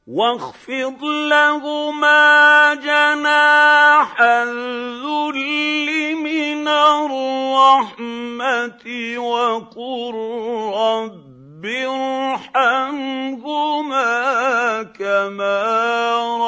واخفض لهما جناح الذل من الرحمة وقل رب ارحمهما كما